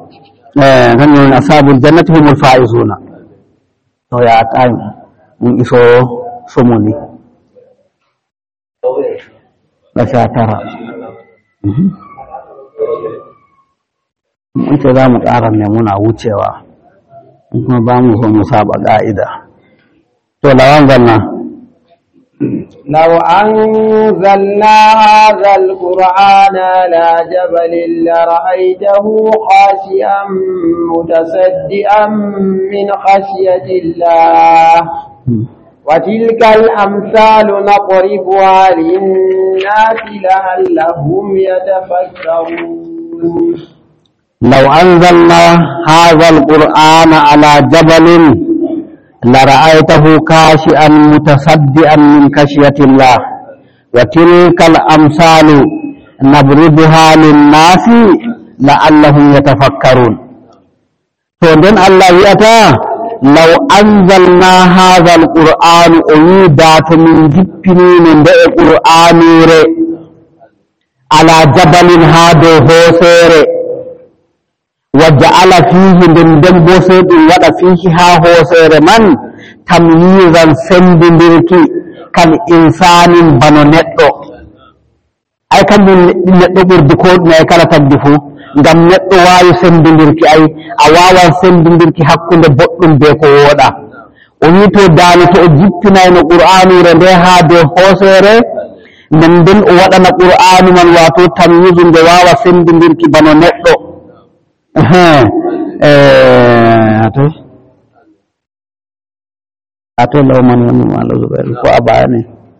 kañum ashabul jannati humul faizuna to yaaqayi min iso somoni ɓasa tara mun ce za mu ƙara ne muna wucewa kuma ba mu so mu saba ƙa'ida to lawan zanna لو أنزلنا هذا القرآن على جبل لرأيته خاشعا متصدعا من خشية الله وتلك الأمثال نضربها للناس لعلهم يتفكرون لو أنزلنا هذا القرآن على جبل لرأيته خاشعا متصدعا من خشية الله وتلك الأمثال نضربها للناس لعلهم يتفكرون فدن الله يأتى لو أنزلنا هذا القرآن أيدات من جبني من القرآن على جبل هذا هوسير وجعل فيه دندن بوسيد ودا فيه ها هوسير من تمييزا سندندركي كالإنسان بنو نتو أي كان نتو بردكود ما يكالا تبدفو ngam neɗɗo waawi sendindirki ay a waawan sendindirki hakkunde boɗɗum be ko wooɗa o wi to daani to o jippinayno qur'anure nde haa dow hooseere nden nden o waɗana qur'anu man waato tamyisu nde waawa sendindirki bano neɗɗo ato lawman woni maalo zubair ko a bayani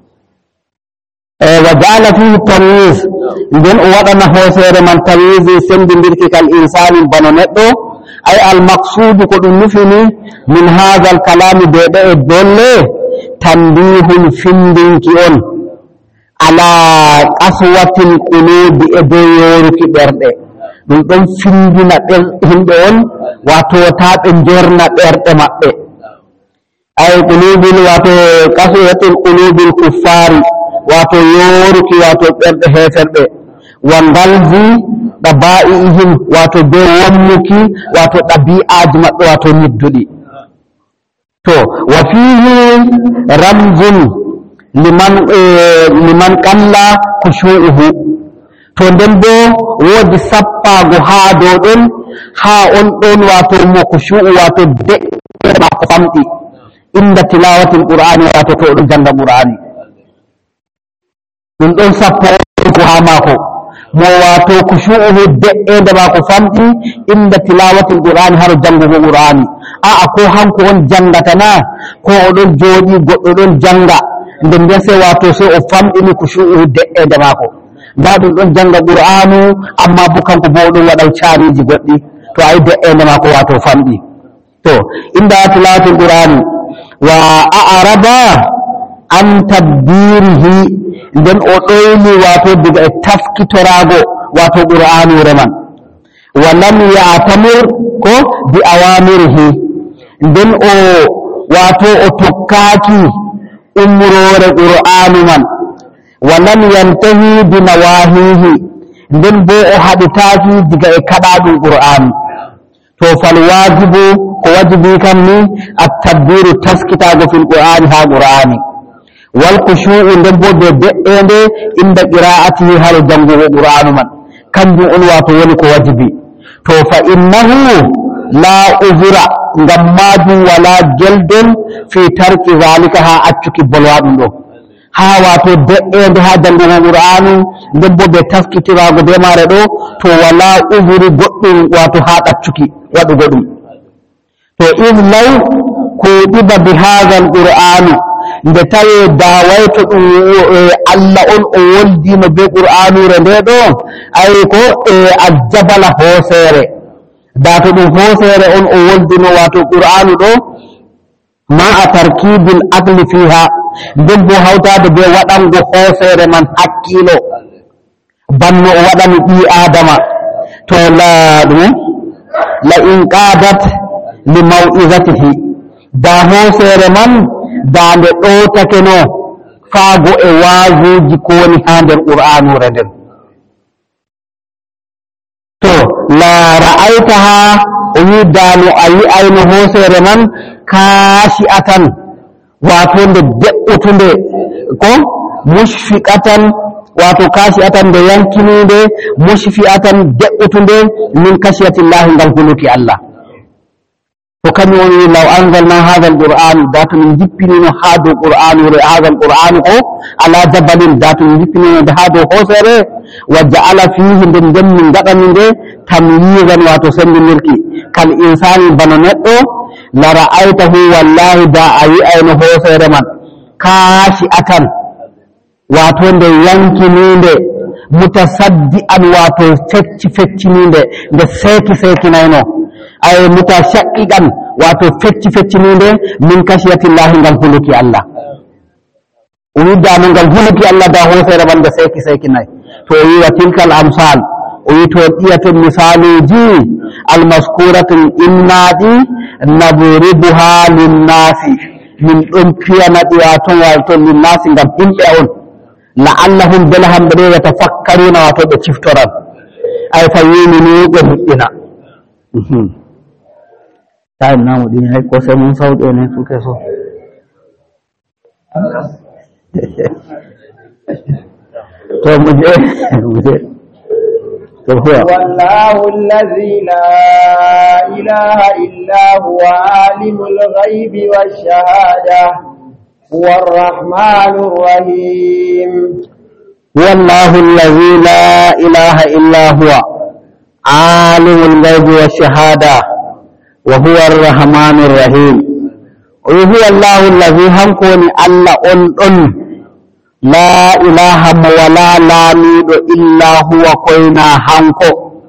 وجعل فيه التمييز nden o waɗana hooseere man tamyizi sendindirki kal insani bano neɗɗo ay almaqsudu ko ɗum nufini min hadha alkalami be ɗo e dolle tambihun findinki on ala qaswatil qulubi e dow yoruki ɓerɗe ɗum ɗon findina himɓe on wato ta ɓe jorna ɓerɗe maɓɓe ay qulubil wato qaswatil qulubil kuffari wato yoruki wato ɓerɗe heferɓe wa ngalzi ɗaba'ihim wato be wammuki wato ɗabi'aji maɓɓe wato nidduɗi to wa fihi ramzun liman qalla khushu'uhu to nden bo woodi sappago haa dow ɗon haa on ɗon wato mo khushu'u wato de'e mako famɗi inda tilawatil qur'ani wato to ɗo janga qur'ani ɗum ɗon sappo ko haa maako mo wato kushu'uhu de'ende maako famɗi inda tilawatil qur'ani haro jangugo qur'ani a'a ko hanko on jangata na ko oɗon jooɗi goɗɗo ɗon janga nden nden sai wato sai o famɗini kushu'uhu de'ende maako nda ɗum ɗon janga qur'anu amma bo kanko bo ɗon waɗa caariji goɗɗi to ayi de'ende maako wato famɗi to inda tilawatil qur'ani wa a'raba an tadbirihi nden o ɗoyni wato daga e tafkitorago wato qur'anure man wa lam ya'tamir ko bi awamirihi nden o wato o tokkaki umrore qur'anu man wa lam yantahi bi nawahihi nden bo o haɗitaki daga e kaɗaɗum qur'anu to fal wajibu ko wajibi kam ni at-tadbiru taskitago fil qur'ani ha qur'ani wal khushu'u nden bo be de'ende inda qira'atihi hal jangugo qur'anu man kanjum on wato woni ko wajibi to fa innahu la uzra ngam majum wala jeldon fi tarki zalika ha accuki bolwaɗum ɗo ha wato de'ende ha jangugo qur'anu nden bo be taskitirago be mare ɗo to wala uzuri goɗɗum wato ha ɗaccuki waɗugo ɗum to in law ko ɗiba bi hadha alqur'anu nde tawi dawayto ɗum Allah on o woldino be qur'anure nde ɗo ay ko aljabala hooseere da to ɗum hooseere on o woldino wato qur'anu ɗo ma a tarkibil aqli fiha nden bo hawtade be waɗango hooseere man hakkilo banno o waɗani ɓi adama to la in qadat li maw'izatihi da hooseere man daande ɗowtake no faago e waazuji ko woni haa nder qur'anure nden to la ra'aitaha uyidanu ayi ayno hosere man kashi'atan wato nde de'utunde ko mushfiqatan wato kashi'atan de yankinide mushfi'atan de'utunde min kashiyatillahi ngal huluki Allah to kami woni law anzalna hadha alquran datu min jippinino hado qur'an re hadha alquran ko ala jabalin datu min jippinino de hado hosere wa ja'ala fihi den min gadani de tamyizan wato sendinirki kal insani bano neddo la ra'aytahu wallahi da ayi ayno hosere man kashi'atan wato nde yankininde mutasaddi'an wato feccininde nde sekinayno ay mutashaqqiqan wato feccininde min kashiyatillahi ngal huluki Allah uwiddano ngal huluki Allah da hosere man nde sekinay to yi wa tilkal amsal to ɗiyaten misaluji almaskuratin innadi nadribuha linnasi min ɗon piyanaɗi waton wato linnasi ngam himɓe on la'allahum bela hamɓe ɗo yatafakkaruna wato ɓe ciftoran ay fa yini ni ɓe huɗɗina tawi namu ɗini hay ko sai mun sauɗe ne suke so to muje والله الذي لا إله إلا هو عالم الغيب والشهادة هو الرحمن الرحيم والله الذي لا إله إلا هو عالم الغيب والشهادة وهو الرحمن الرحيم وهو الله الذي هنكون الله أن لا إله ولا لاميد إلا هو كوينا هنكو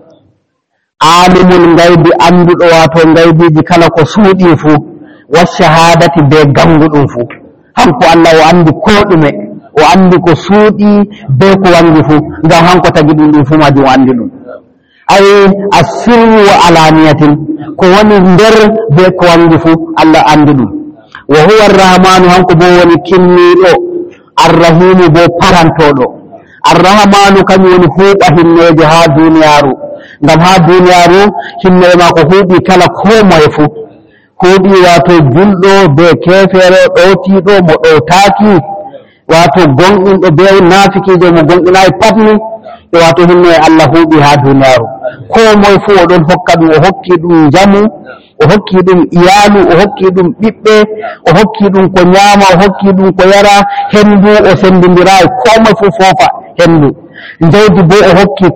عالم الغيب أندد واتو الغيب بكالكو سودي فو والشهادة بغنغد فو هنكو الله وأندي كودمي وأندي كو سودي بيكو وانجي فو غا هنكو تجد فو ماجي وأندي أي السر وعلانية كو واني ندر بيكو وانجي فو الله أندي وهو الرحمن هنكو بواني كني الرحيم بو parantoɗo arrahmanu kañum woni huuɓa hinneje ha duniyaru ngam ha duniyaru hinneje ma ko huuɓi kala ko moye fu huuɓi wato julɗo be kefere ɗowtiɗo mo ɗowtaki wato gonɗinɗo be nafikijo mo gonɗinayi patni e wato hinneje Allah huuɓi ha duniyaru ko moye fu oɗon hokka ɗum o hokki ɗum jamu o hokki ɗum iyalu o hokki ɗum ɓiɓɓe o hokki ɗum ko ñaama o hokki ɗum ko yara hendu o sendindirayi komoye fu foofa hendu jawdi bo o hokki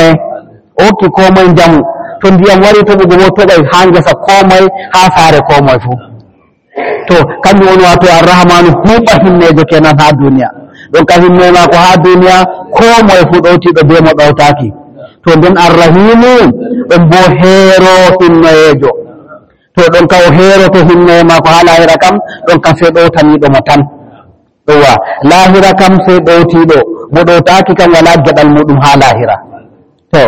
komoye jamu to ndiyam wari toɓugo bo toɓay ha ngesa komoye ha saare komoye fu to kanjum woni wato arrahmanu huuɓa hinnejo kenan ha duniya ɗon ka hinne mako ha duniya komoye fu ɗowtiɗo be mo ɗowtaki to nden arrahimu ɗon bo heero hinneyejo to ɗon ka o heeroto hinne mako ha lahira kam ɗon ka sai ɗowtaniɗo mo tan ɗowa lahira kam sai ɗowtiɗo mo ɗowtaki kam wala geɗal muɗum ha lahira to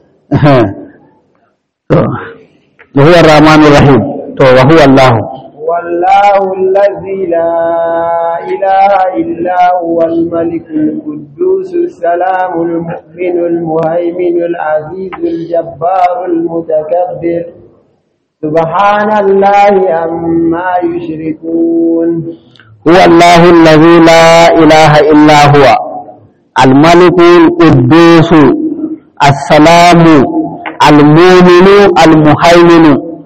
wa huwa arrahmanu rahim to wa huwa Allah والله الذي لا إله إلا هو الملك القدوس السلام المؤمن المهيمن العزيز الجبار المتكبر سبحان الله عما يشركون هو الله الذي لا إله إلا هو الملك القدوس السلام المؤمن المهيمن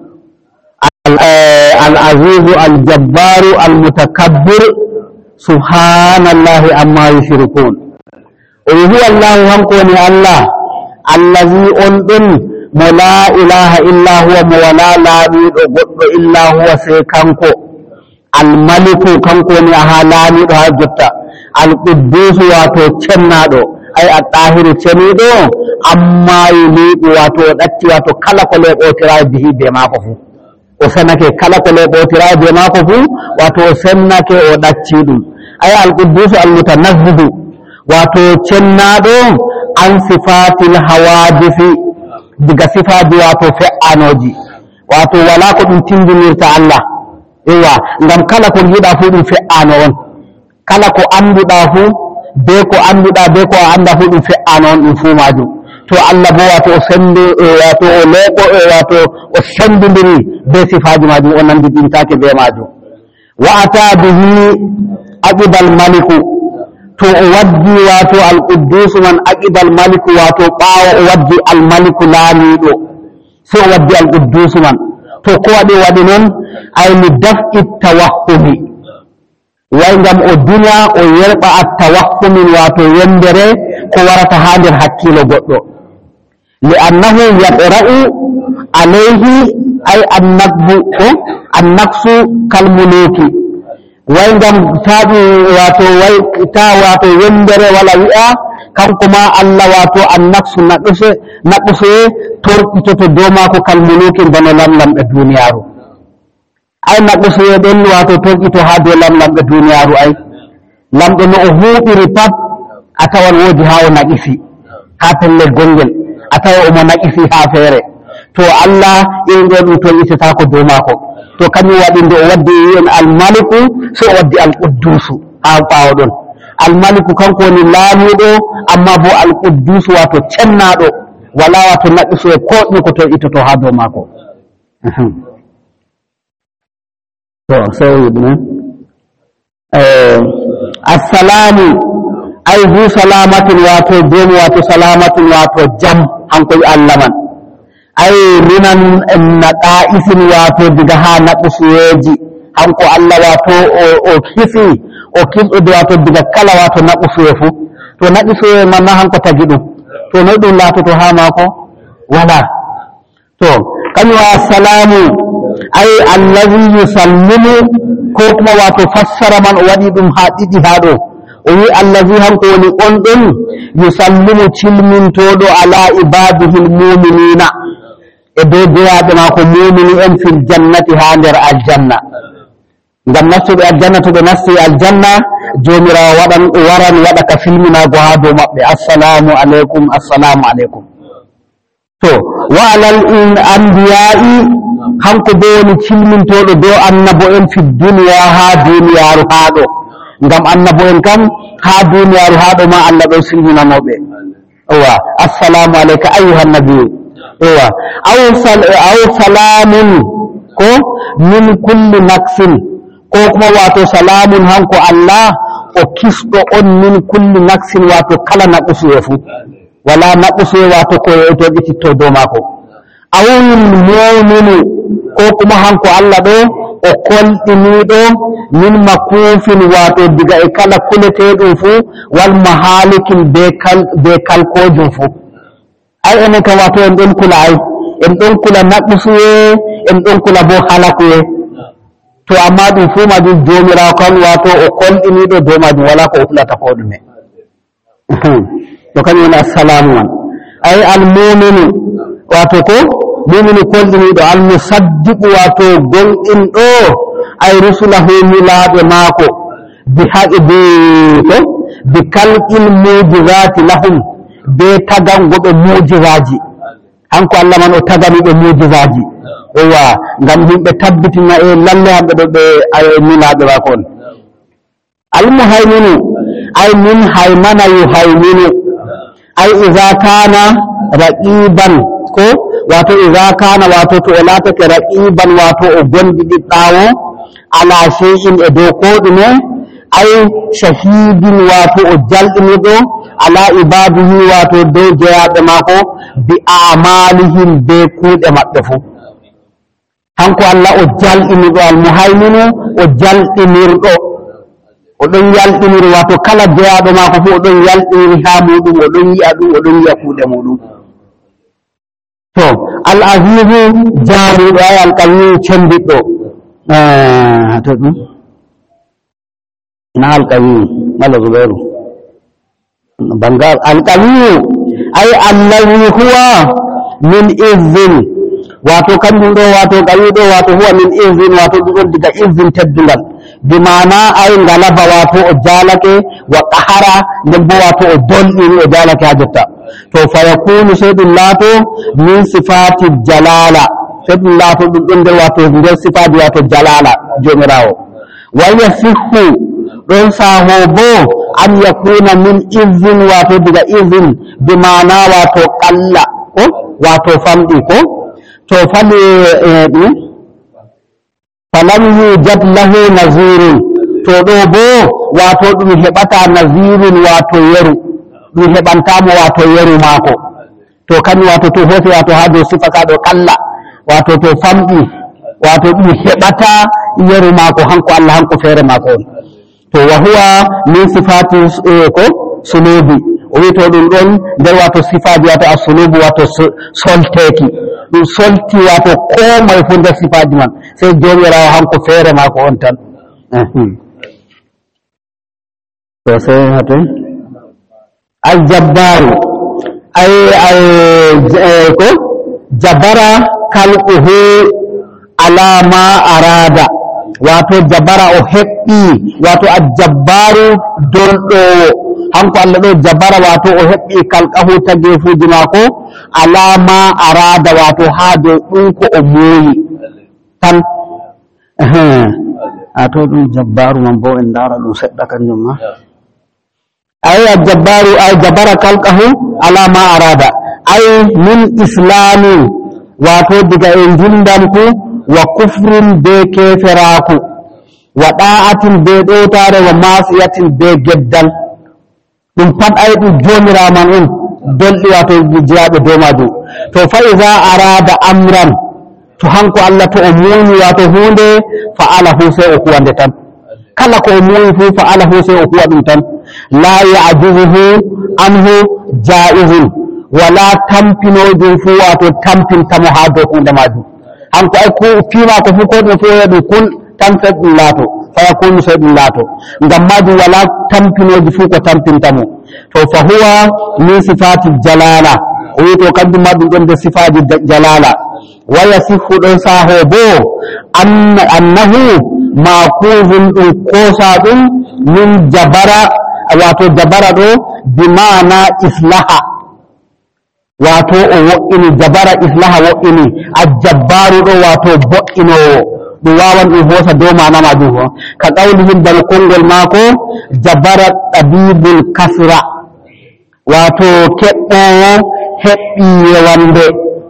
العزيز الجبار المتكبر سبحان الله عما يشركون وهو الله هنكوني الله الذي أنتم لا إله إلا هو ولا لاميد غد إلا هو سيكانكو الملك كانكوني أهالاني هجتا القدوس واتو چنادو أي الطاهر چنيدو أما يليق واتو دتي واتو كلاكو ليق اوتراي به بماكو فو وسنكي كلاكو ليق اوتراي بماكو فو واتو سنكي ودتشيدو أي القدوس المتنزه واتو چنادو عن صفات الحوادث diga sifaji wato fe'anoji wato wala ko ɗum tindinirta Allah ewa ngam kala ko yiɗa fu ɗum fe'ano on kala ko anduɗa fu be ko anduɗa be ko a anda fu ɗum fe'ano on ɗum fu majum to Allah bo wato o sendi wato o leɓo wato o sendidiri be sifaji majum o nandidintake be majum wa ata bihi aqibal maliku to o waddi wato al quddus man aqibal maliku wato ɓawo o waddi al maliku laamiɗo so o waddi al quddus man to ko waɗi noon ay li daf'i tawahhumi way ngam o dunya o yerɓa at tawahhumin wato yendere ko warata ha nder hakkilo goɗɗo li annahu yaqra'u alayhi ay annaqsu kalmuluki way ngam taɓi wato way ta wato yendere wala wi'a kanko ma Allah wato annaqsu naquse torɗitoto dow maako kalmuluki bano lamlamɓe duniyaru ay naquse ɗen wato torɗito ha dow lamlamɓe duniyaru ay lamɗo no o huuɓiri pat a tawan woodi ha o naqisi ha pellel gongel a tawa omo naqisi ha feere to Allah irin ɗo ɗum torɗitetako dow maako to kañum waɗi nde o waddi en almaliku so o waddi alquddusu ha ɓawo ɗon almaliku kanko woni laamiɗo amma bo alquddusu wato cennaɗo wala wato naqisu e ko ɗum ko torɗitoto ha dow maako to sai ɗumen assalamu ay hu salamatin wato jom wato salamatin wato jam hankoy Allah man ay minan naqa'isin wato diga ha naqusuyeji hanko Allah wato o kisi o kisɗude wato diga kala wato naqusuye fu to naqusuye man na hanko tagi ɗum to noy ɗum latoto ha maako wala to kañum assalamu ay allazi yusallimu ko kuma wato fassara man o waɗi ɗum ha ɗiɗi ha ɗo o wi allazi hanko woni on ɗon yusallimu cilmintoɗo ala ibadihi lmuminina e dow jeyaɓe maako mumini en fil jannati ha nder aljanna ngam nastuɓe aljanna to ɓe nasti aljanna jomirawo waran waɗa ka filminago ha dow maɓɓe assalamu aleykum to wa alal anbiya'i hanko bo woni cilmintoɗo dow annabo en fi duniya ha duniyaru ha ɗo ngam annabo en kam ha duniyaru ha ɗo ma Allah ɗo silminanoɓe owa assalamu alayka ayyuhan nabiyyu owa aw salamun ko min kulli naqsin ko kuma wato salamun hanko Allah o kisɗo on min kulli naqsin wato kala naqusuye fu wala naqusuye wato ko to ɓititto dow maako awul mu'minu ko kuma hanko Allah ɗo o kolɗiniɗo min makufin wato diga e kala kuleteɗum fu wal mahalikin be kalkojum fu ay enen kam wato en ɗon kula en ɗon kula naqusuye en ɗon kula bo halakuye to amma ɗum fu majum jomirawo kan wato o kolɗiniɗo dow majum wala ko o hulata ko ɗume to kañum woni assalamu man ay almuminu wato ko mumini kolɗiniɗo almusaddiqu wato gonɗinɗo ay rusulahu milaaɓe maako bi kalqil mujizati lahum be tagangoɓe mujizaji hanko Allah man o taganiɓe mujizaji owa ngam yimɓe tabbitina e lalle hamɓe ɗo ɓe milaaɓe maako on almuhayminu ay min haymana yuhayminu ay iza kana raqiban ko wato iza kana wato to o latake raqiban wato o gondiɗi ɓaawo ala shay'in e dow ko ɗume ay shahidin wato o jalɗiniɗo ala ibadihi wato dow jeyaɓe maako bi amalihim be kuuɗe maɓɓe fu hanko Allah o jalɗiniɗo almuhayminu o jalɗinirɗo oɗon yalɗiniri wato kala jeyaɗo maako fu oɗon yalɗiniri ha muɗum oɗon yi'a ɗum oɗon yi'a kuuɗe muɗum to al azizu jaaruɗo ay alqawiyu cembiɗɗo to ɗum na alqawiyu mala zubairu bangal alqawiyu ay allazi huwa min izzin wato kanjum ɗo wato qawiyu ɗo wato huwa min izzin wato ɗum ɗon diga izzin teddungal bi mana ay ngalaba wato o jalake wa qahara nden bo wato o dolɗini o jalake ha jotta to fa yakunu sai ɗum laato min sifati jalala sai ɗum laato ɗum ɗon nder wato nder sifati wato jalala jomirawo wa yasihhu ɗon saho bo an yakuna min izin wato daga izin bi ma'ana wato qalla ko wato famdi ko to fali falam yujad lahu nazirun to ɗo bo wato ɗum heɓata nazirun wato yeru ɗum heɓantamo wato yeru maako to kañum wato to hosi wato ha dow sifa ka ɗo qalla wato to famɗi wato ɗum heɓata yeru maako hanko Allah hanko feere maako on to wa huwa min sifati ko sulubi o wi to ɗum ɗon nder wato sifaji wato a sulubu wato solteki ɗum solti wato ko moye fu nder sifaji man sey jomirawo hanko feere maako on tan to sey hate aljabbaru ay ko jabara kalquhu ala ma arada wato jabara o heɓɓi wato aljabbaru dolɗowo hanko Allah ɗo jabara wato o heɓɓi kalqahu tagefuji maako ala ma arada wato ha dow ɗum ko o mooyi tan a to ɗum jabbaru man bo en ndara ɗum seɗɗa kanjum ma ay aljabbaru ay jabara kalqahu ala ma arada ay min islamin wato diga e njuldanku wa kufrin be keferaku wa da'atin be ɗowtare wa masiyatin be geddal ɗum pat ay ɗum jomiraman on dolɗi wato jeyaɓe dow majum to fa iza arada amran to hanko Allah to o muuni wato hunde fa'alahu sai o huwande tan kala ko o muuni fu fa'alahu sai o huwa ɗum tan la ya'juzuhu anhu ja'izun wala tampinojum fu wato tampintamo ha dow hunde majum hanko ay ko fiima ko fu ko ɗum fu ɗum kun tan sai ɗum laato fayakunu sai ɗum laato ngam majum wala tampinoji fu ko tampintamo to fa huwa min sifati jalala o wi to kanjum ma ɗum ɗon nder sifaji jalala wa yasihu ɗon saho bo annahu makuzun ɗum kosa ɗum min jabara wato jabara ɗo bimana islaha wato o wo'ini jabara islaha wo'ini ajabbaru ɗo wato bo'inowo ɗum wawan ɗum hosa dow mana majum o ka qawlihim bal konngol maako jabara tabibul kasra wato keɓɓowo heɓɓi yewande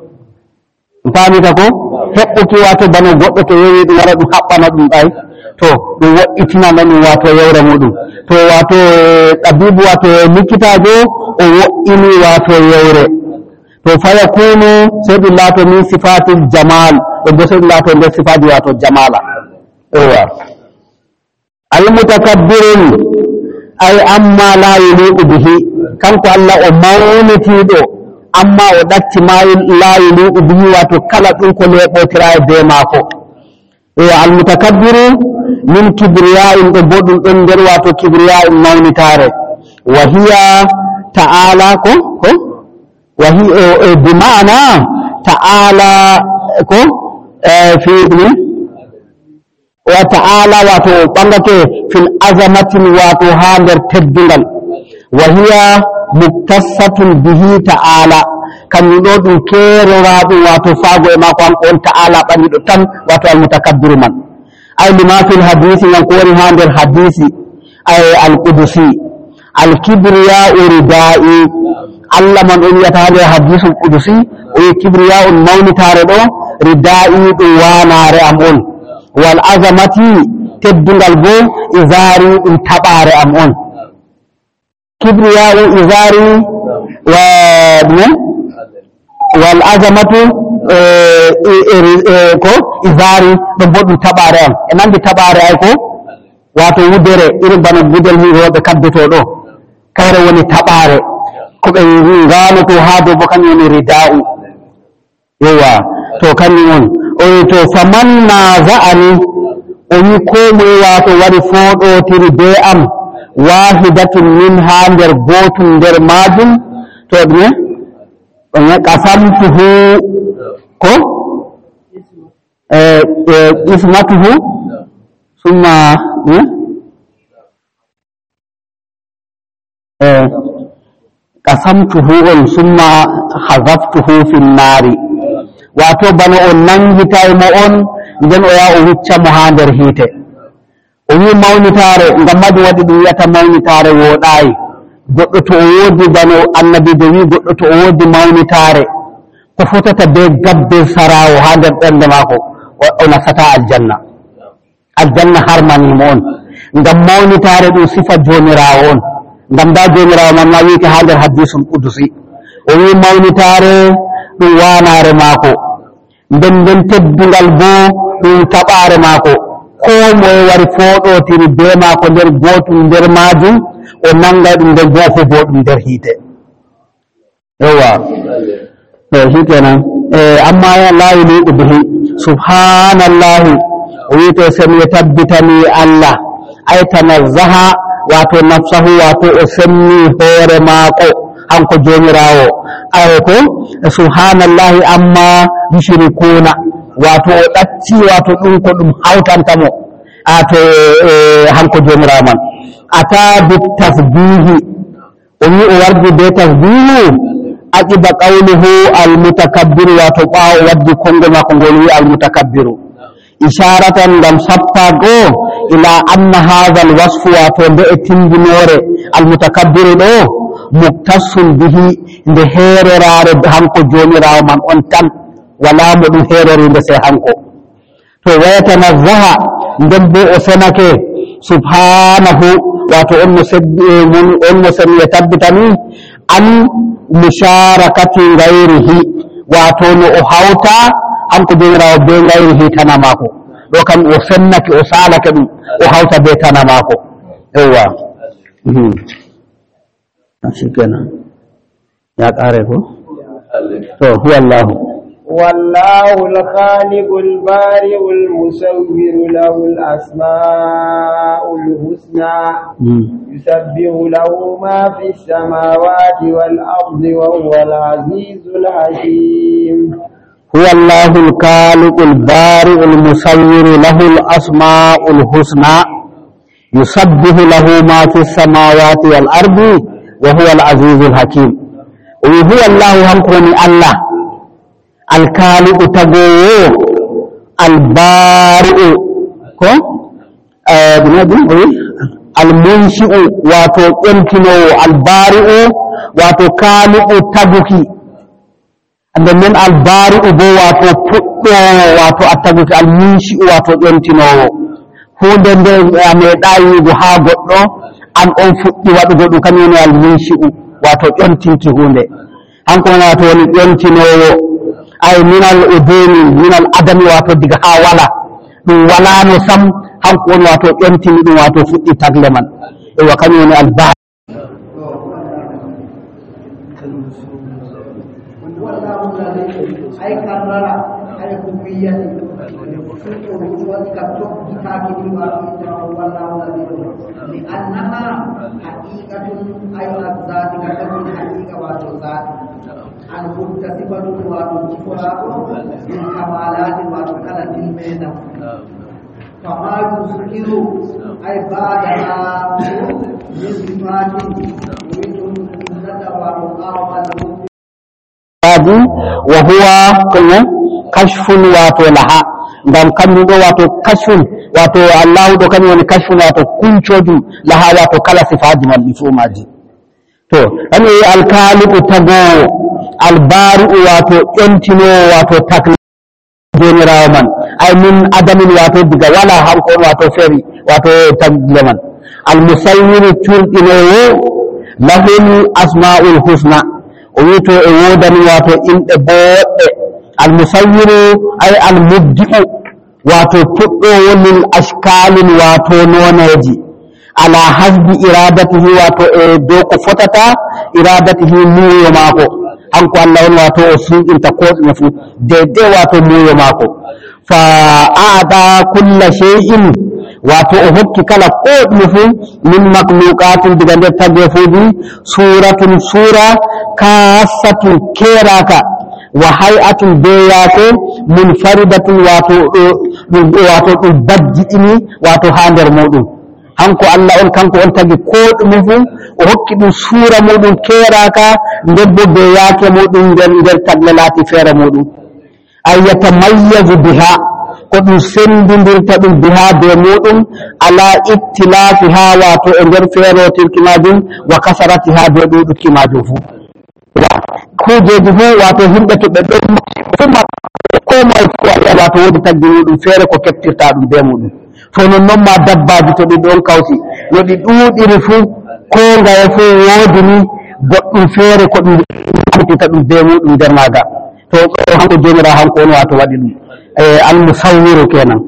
famita ko heɓɓuki wato bano goɗɗo to yewi ɗum wara ɗum haɓɓana ɗum ɗay to ɗum wo'itinana ɗum wato yewre muɗum to wato tabibu wato likkitajo o wo'ini wato yewre to fayakunu sai ɗum laato min sifatil jamal ɗo bo sai ɗum laato nder sifaji wato jamala ewa almutakabbirun ay amma la yuliqu bihi kanko Allah o mawnitiɗo amma o ɗacci ma la yuliqu bihi wato kala ɗum ko leɓotira e be maako ewa almutakabbiru min kibriya'in ɗo bo ɗum ɗon nder wato kibriya'in mawnitare wa hiya ta'ala ko وهي بمعنى تعالى في وتعالى واتو بانغتي في العظمة واتو هاندر تبدل وهي مكتسة به تعالى كان ينود كير رابو واتو فاغو ما كون تعالى بني تن واتو المتكبر من أي لما في الحديث ينقول هاندر حديث أي القدسي الكبرياء ردائي Allah man on wiyata ha nder hadisul qudusi o wi kibriya'un mawnitare ɗo rida'i ɗum wanare am on wal azamati teddungal bo izari ɗum taɓare am on kibriya'u izari wal azamatu ko izari ɗum bo ɗum taɓare am e nandi taɓare ay ko wato wudere irin bana gudel mi roɓe kaddoto ɗo kayre woni taɓare ko ɓe nganoto ha dow bo kañum woni rida'u yowa to kañum on o wi to faman naza'ani o wi ko moye wato wari foɗotiri be am wahidatun min ha nder gotum nder majum to ɗume ɗone qasamtuhu ko ismatuhu summa qasamtuhu on summa hazaftuhu fi nnari wato bana o nangitay mo on nden o yaha o wucca mo ha nder hiite o wi mawnitare ngam majum waɗi ɗum wiyata mawnitare woɗayi goɗɗo to o woodi bano annabijo wi goɗɗo to o woodi mawnitare ko fotata be gabbe sarawo ha nder ɓernde maako o nasata aljanna harmanimo on ngam mawnitare ɗum sifa jomirawo on ngam da jomirawo man ma wiki ha nder hadisul qudusi o wi mawnitare ɗum wanare maako nden teddungal bo ɗum taɓare maako ko moye wari foɗotiri be maako nder gotum nder majum o nanga ɗum nder gofo bo ɗum nder hiite yowa shikenan amma la yuliqu bihi subhanallahi o wiyete sen we tabbitani Allah ay tanazzaha wato nafsahu wato o senni hoore maako hanko jomirawo ayo ko subhanallahi amma yushrikuna wato o ɗacci wato ɗum ko ɗum hawtantamo ato hanko jomirawo man ata bi tasbihi o wi o wardi be tasbihu aqiba qawluhu almutakabbiru wato ɓaawo waddi konngol maako ngol wi almutakabbiru isharatan ngam sappago ila anna hadha alwasfu wato nde e tindinore almutakabbiru ɗo muktassun bihi nde heererare hanko jomirawo man on tan wala mo ɗum heererinde sey hanko to wayatanazzaha nden bo o senake subhanahu wato on mo sen e tabbitani an musharakati gayrihi wato no o hawta hanko jomirawo be gayrihi tana maako ɗo kam o sennake o salake ɗum o hawta be tana maako yewwa shikenan ya ƙare ko to huwa Allah والله الخالق البارئ المصور له الأسماء الحسنى يسبح له ما في السماوات والأرض وهو العزيز الحكيم هو الله الخالق البارئ المصور له الأسماء الحسنى يسبح له ما في السماوات والأرض وهو العزيز الحكيم وهو الله هنكوني الله الخالق تغو البارئ كو المنشئ واتو يمكنو البارئ واتو خالق تغوكي من البارئ بو واتو فدو واتو التغوكي المنشئ واتو يمكنو hunde nde ameɗa yigo ha goɗɗo an on fuɗɗi waɗugo ɗum kañum woni almunshi'u wato ƴontinki hunde hanko wato woni ƴontinowo ay minal udumi minal adami wato diga ha wala ɗum walano sam hanko woni wato ƴontini ɗum wato fuɗɗi tagle man ewa kañum woni alba لأنها حقيقة أي الذات كتب حقيقة والذات المتصفة والمتصفة بالكمالات والكلة المينة كما يذكر أي بعدها من صفات يريد العزة والمقاومة وهو كشف واتو لها ngam kanjum ɗo wato kashfun wato allahu ɗo kañum woni kashfun wato kuncojum laha wato kala sifaji man ɗi fu maji to ɗani alkaliku tagowo albari'u wato ƴontinowo wato takli jomirawo man ay min adamin wato diga wala hanko on wato feri wato tagle man almusawwiru curɗinowo lahul asma'ul husna o wito e wodani wato inɗe boɗɗe almusawwiru ay almubdi'u wato puɗɗowo lil ashkalin wato noneji ala hasbi iradatihi wato e dow ko fotata iradatihi muyo maako hanko Allah on wato o suɗinta ko ɗume fu daidai wato muyo maako fa aada kulla shay'in wato o hokki kala ko ɗume fu min makhluqatin diga nder tagefuji suratun sura kasatun keraka wa hay'atun beyako munfaridatun wato ɗum bajjiɗini wato ha nder muɗum hanko Allah on kanko on tagi ko ɗume fu o hokki ɗum suura muɗum keraka ndebbo beyake muɗum nder tagle laati feere muɗum ay yatamayyazu biha ko ɗum sendidirta ɗum biha be muɗum ala ittilafiha wato e nder feerotirki majum wa kasaratiha be ɗuɗuki majum fu kujeji fu wato himɓe to ɓe ɗon fuma ko may fu wato wodi taggi muɗum feere ko keftirta ɗum be muɗum to non ma dabbaji to ɗi ɗon kawti no ɗi ɗuɗiri fu ko ngaye fu woodi ni goɗɗum feere ko ɗum keftirta ɗum be muɗum nder maga to hanko jomira hanko on wato waɗi ɗum almusawwiru kenan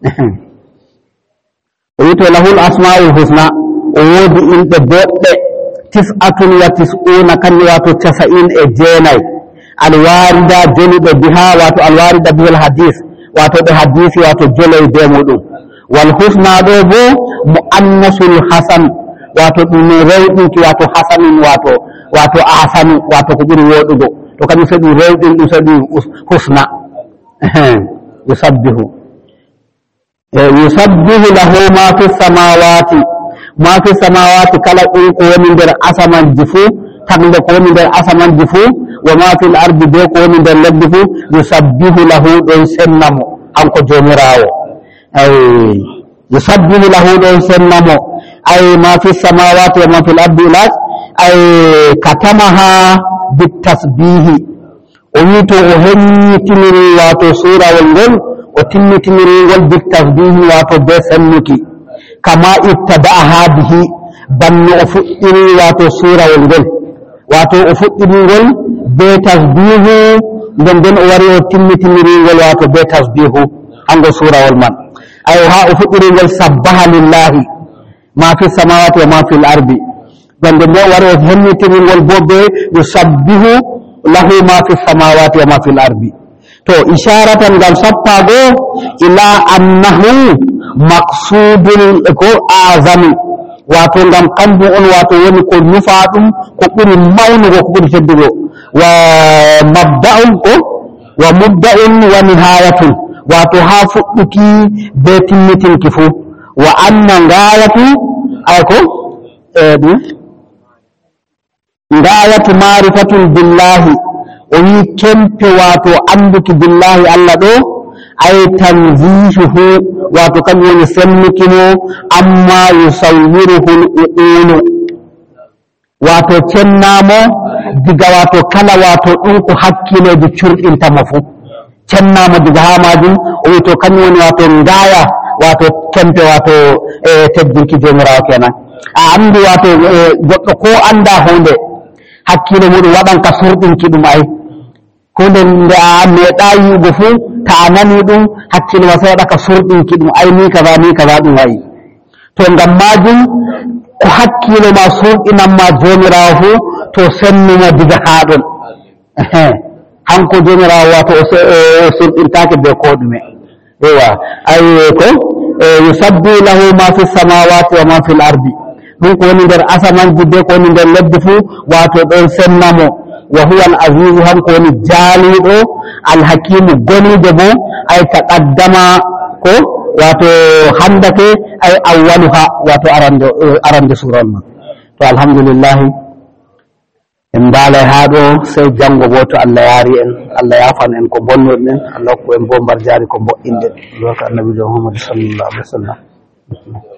o wito lahul asma'ul husna o woodi inɗe boɗɗe tis'atun wa tis'una kanni wato 99 alwarida joluɗe biha wato alwarida bihal hadis wato ɗe hadisi wato joloy be muɗum wal husna ɗo bo mu'annasul hasan wato ɗum rewɗinki wato hasanin wato ahsanu wato ko ɓuri woɗugo to kañum so ɗum rewɗin ɗum so ɗum husna yusabbihu lahu ma fi samawati kala ɗum ko woni nder asamanji fu tagde ko woni nder asamanji fu wa ma fil ardi be ko woni nder leddi fu yusabbihu lahu ɗon sennamo hanko jomirawo yusabbihu lahu ɗon sennamo ay ma fi samawati wa ma fil ardi ilas ay katamaha bitasbihi o wi to o hemmitiniri wato surawol ngol o timmitiniri ngol bitasbihi wato be sennuki kama ibtada'aha bihi banno o fuɗɗiri wato surawol ngol wato o fuɗɗiri ngol be tasbihu nden o wari o timmitiniri ngol wato be tasbihu hango surawol man ay ha o fuɗɗiri ngol sabbaha lillahi ma fi samawati wa ma fil ardi nden o wari o hemmitiri ngol bo be yusabbihu lahu ma fi samawati wa ma fil ardi to isharatan ngam sappago ila annahu maqsudul ko azami wato ngam kanjum on wato woni ko nufa ɗum ko ɓuri mawnugo ko ɓuri teddugo wa mabda'un ko wa mubda'un wa nihayatun wato ha fuɗɗuki be timmitinki fu wa anna ngayatu ay ko ngayatu marifatun billahi o wi kempe wato anduki billahi Allah ɗo ay tanzihuhu wato kanjum woni semmikino amma yusawwiruhu al-uqulu wato cennamo diga wato kala wato ɗum ko hakkileji curɗintamo fu cennamo diga ha majum o wi to kanjum woni wato ngaya wato kempe wato teddinki jomirawo kenan a andi wato goɗɗo ko anda hunde hakkile muɗum waɗan ka surɗinki ɗum ay hunde nde a meeɗa yi'ugo fu ta a nani ɗum hakkille ma sai waɗa ka surɗinki ɗum ay ni kaza ɗum wayi to ngam majum ko hakkile ma surɗinanma jomirawo fu to sennuma diga ha ɗon hanko jomirawo wato o surɗintake be ko ɗume ewa ay ko yusabbi lahu ma fi samawati wa ma fil ardi ɗum ko woni nder asamanji be ko woni nder leddi fu wato ɗon sennamo wa huwa al azizu hanko woni jaaliɗo al hakimu gonijo bo ay taqaddama ko wato handake ay awwaluha wato arande sural man to alhamdulillah en mbaalay haa ɗo sey janngo bo to Allah yaari en Allah yaafan en ko bonnoɗen Allah hokku en bo mbar jaari ko mbo'inɗen barka annabijo Muhammad sallallahu alaihi wasallam